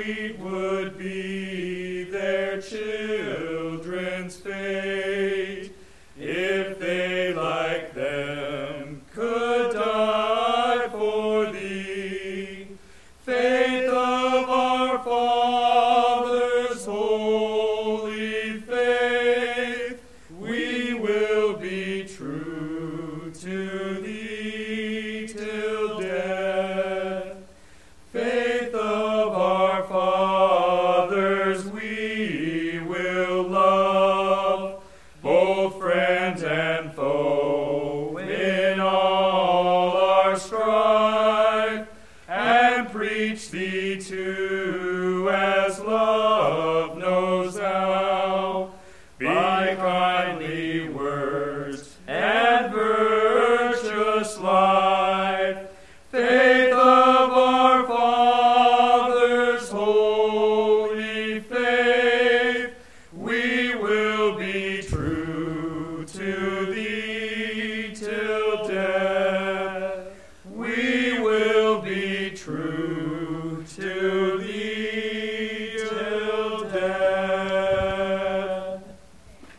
sweet would be their children's fate if they like them could die for thee. Faith of our fathers, holy faith, we will be true to thee till death. Faith of our fathers we will love, both friend and foe, in all our strife, and preach thee to as love knows.